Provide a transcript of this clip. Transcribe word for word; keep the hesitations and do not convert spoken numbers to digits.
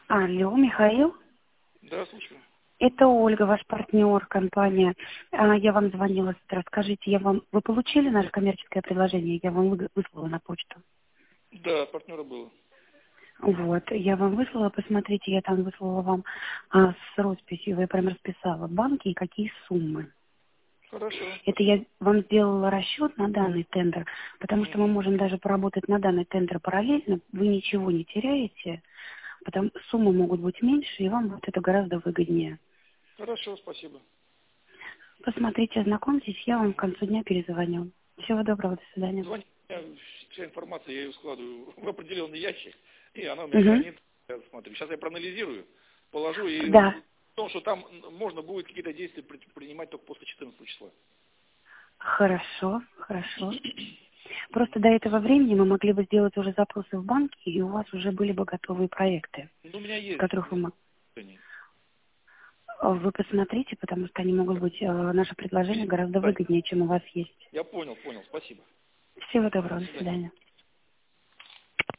Алло, Михаил? Да, слушаю. Это Ольга, ваш партнер, компания. А, Я вам звонила с утра. Скажите, я вам... Вы получили наше коммерческое предложение? Я вам вы- выслала на почту. Да, партнера было. Вот, я вам выслала, посмотрите, я там выслала вам а, с росписью, я прям расписала банки и какие суммы. Хорошо, Это я спасибо. вам сделала расчет на данный тендер, потому что мы Мгм. можем даже поработать на данный тендер параллельно, вы ничего не теряете, потому суммы могут быть меньше, и вам будет это гораздо выгоднее. Хорошо, спасибо. Посмотрите, ознакомьтесь, я вам к концу дня перезвоню. Всего доброго, до свидания. Звони, вся информация, я ее складываю в определенный ящик, и она у меня Угу. хранит. Я смотрю. Сейчас я проанализирую, положу, и Да, в том, что там можно будет какие-то действия при- принимать только после четырнадцатого числа. хорошо, хорошо. Просто до этого времени мы могли бы сделать уже запросы в банке, и у вас уже были бы готовые проекты, Ну, у меня с есть которых вы, мо- решение. вы посмотрите, потому что они могут быть, э, наше предложение гораздо Да, выгоднее, чем у вас есть. я понял, понял, спасибо. Всего До доброго, до свидания. свидания.